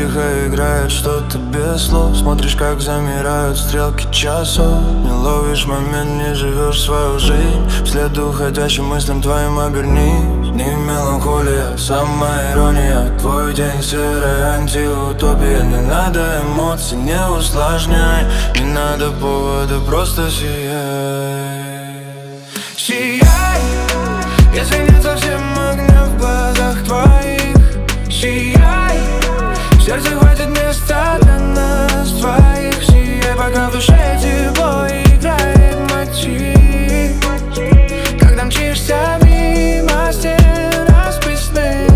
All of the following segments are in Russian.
тихо играет что-то без слов. Смотришь, как замирают стрелки часов. Не ловишь момент, не живешь свою жизнь. Вслед уходящим мыслям твоим обернись. Не меланхолия, самая ирония. Твой день серая антиутопия. Не надо эмоций, не усложняй. Не надо повода, просто сияй. Сияй, если нет совсем огня в глазах твоих. Сияй, в сердце хватит места для нас двоих. Сияй, пока в душе тепло играет мотив. Когда мчишься мимо стен расписных.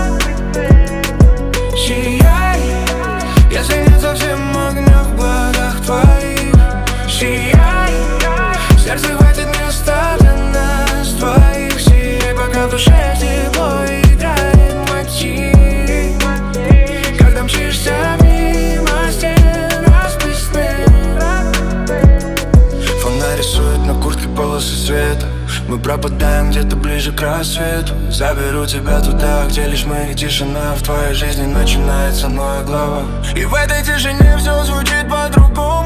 Сияй, если нет совсем огня в глазах твоих. Сияй, в сердце хватит места для нас двоих. Сияй, пока в душе тепло играет мотив. Когда мчишься мимо стен расписных. Фонарь рисует на куртке полосы света. Мы пропадаем где-то ближе к рассвету. Заберу тебя туда, где лишь мы и тишина. В твоей жизни начинается новая глава. И в этой тишине все звучит по-другому.